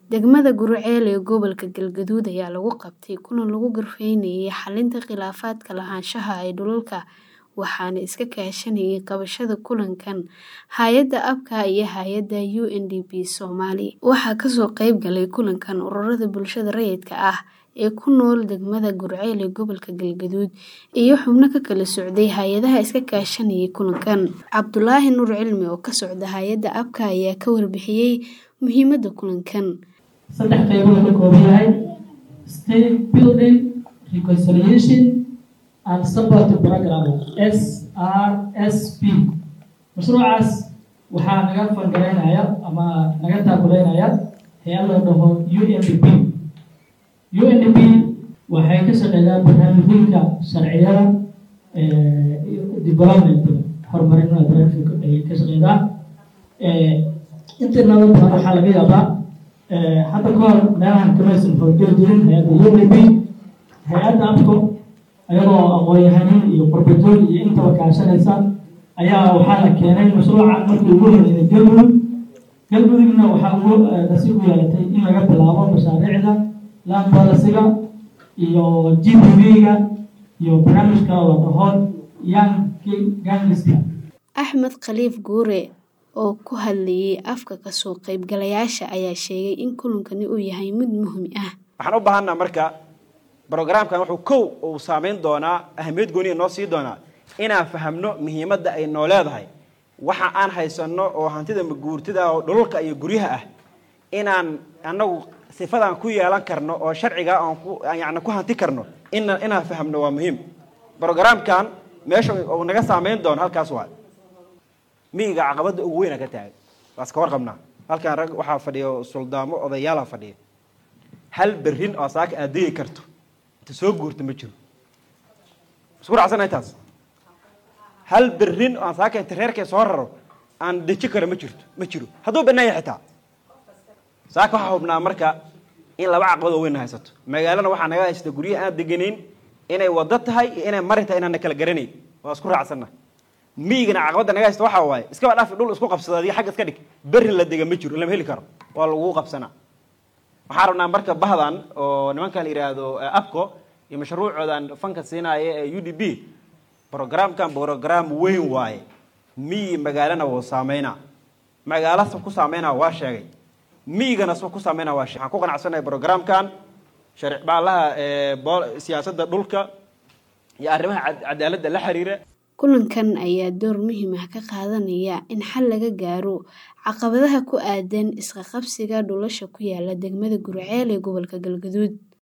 Degmada Guriceel ee gobolka Galgaduud ayaa lagu qabtay kulan lagu gorfaynayay xalinta khilaafaadka lahaanshaha ee dhulalka, waxaana iska kaashanayay qabashada kulankan hay'adda ABCA iyo hay'adda UNDP Soomaali. Waxaa kasoo qayb galay kulankan ururada bulshada rayidka ah ee ku nool degmada Guriceel ee gobolka Galgaduud iyo xubno ka kala socday hay'adaha iska kaashanayay kulankan. Cabdulaahi Nuur Cilmi oo ka socda hay'adda ABCA ayaa ka warbixiyay muhiimadda kulankan. saddex qaybood ka kooban yahay state building, reconciliation and support program SRSP. mashruucaas waxaa naga fangareynaya ama naga taakuleynaya hay'ad la dhaho UNDP. UNDP waxay ka shaqeeyaan barnaamijyada sharciyada development horumarinta barnaamijka ay ka shaqeeyaan inta nabad waxaa laga yaabaa hadda ka hor meelahan kamaysan howlgeli jirin hay'adda UNDP, hay'adda ABCA ayagoo aqoon-yahaniin iyo qurbatooy iyo intaba kaashanaysa ayaa waxaa la keenay mashruuca markii ugu horeeyay Galmudugna waxaa ugu nasiib u yeelatay in laga bilaabo mashaariicda land policy-ga iyo GPV-ga iyo barnaamijka la dhaho Young Gangster. Axmed Khaliif Guure oo ku hadlayay afka ka soo qaybgalayaasha ayaa sheegay in kulankani uu yahay mid muhiim ah. Waxaan u baahanaa marka barnaamijkan wuxuu uu saameyn doonaa ahmiyad gooni noo sii doonaa inaan fahamno muhiimadda ay noo leedahay waxa aan haysano oo hantida guurtida oo dhulalka iyo guryaha ah inaan anagu sifadan ku yeelan karno oo sharciga aan ku hanti karno inaan fahamno waa muhiim. Barnaamijkan meesha uu naga saameyn doono halkaas waa miiga caqabada ugu weyn ka tahay waas ka warqabnaa halkan rag waxa fadhiyo suldaamo odayaal fadhiyo hal berrin oo saaka adeey karto inta soo guurto ma jiro isku raacsanay taas hal berrin oo saaka inta reerkay soo raro aan deji karo ma jiro hadduu banaay xitaa saaka waxa hubnaa marka in laba caqabad weyn haysato magaalada waxa naga haysta guryaha aan deganeyn inay wada tahay inay marita inaan kala garanay waa isku raacsanaa miigana caqabada naga haysta waxa waaye iska dhaaf dhul isku qabsaday xaq iska dhig berri la dega ma jiro lama heli karo waa lagu qabsanaa. waxaan rabnaa marka bahdan oo nimanka la yiraahdo ABCA iyo mashruucoodan fanka siinaya ee UDP program weyn waaye magaalana wuu saameynaa magaalada ku saameynaa waa sheegay miigana soo ku saameynaa waa sheegay. waxaan ku qanacsanahay programkan sharci baalaha siyaasadda dhulka iyo arrimaha cadaaladda la xiriira. Kulankan ayaa door muhiim ah ka qaadanaya in xal laga gaaro caqabadaha ku aadan isqa qabsiga dhulasha ku yaala degmada Guriceel ee gobolka Galgaduud.